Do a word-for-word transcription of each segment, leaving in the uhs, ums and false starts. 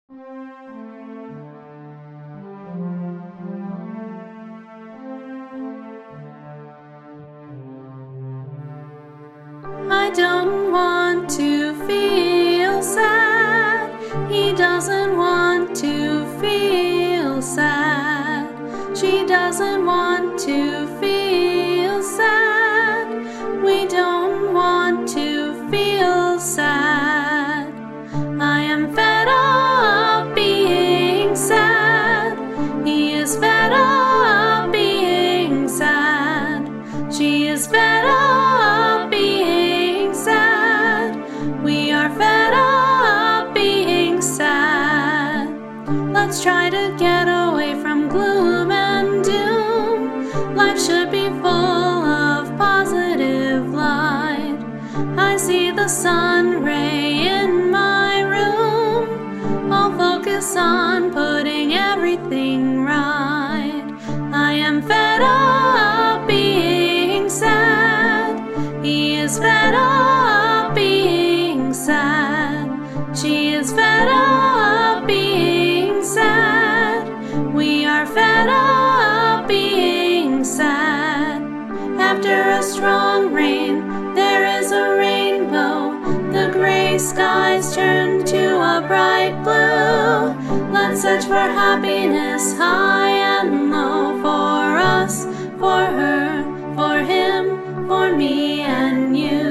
I don't want to feel sad. He doesn't want to feel sad. She doesn't want to feel sad. We don't want to feel sad. I am fed up being sad. He is fed up being sad. She is fed up being sad. We are fed up being sad. Let's try to get away from gloom and doom. Life should be full of positive light. I see the sun ray in my room. I'll focus on putting everything right. I am fed up being sad. He is fed up being sad. She is fed up being sad. We are fed up being sad. After a strong rain, there is a rainbow. The gray skies turn to a bright blue. Let's search for happiness high and low. For us, for her, for him, for me and you.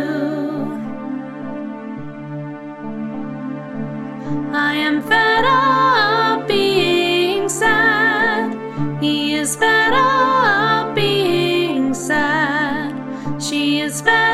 I am fed up being sad. He is fed up being sad. She is fed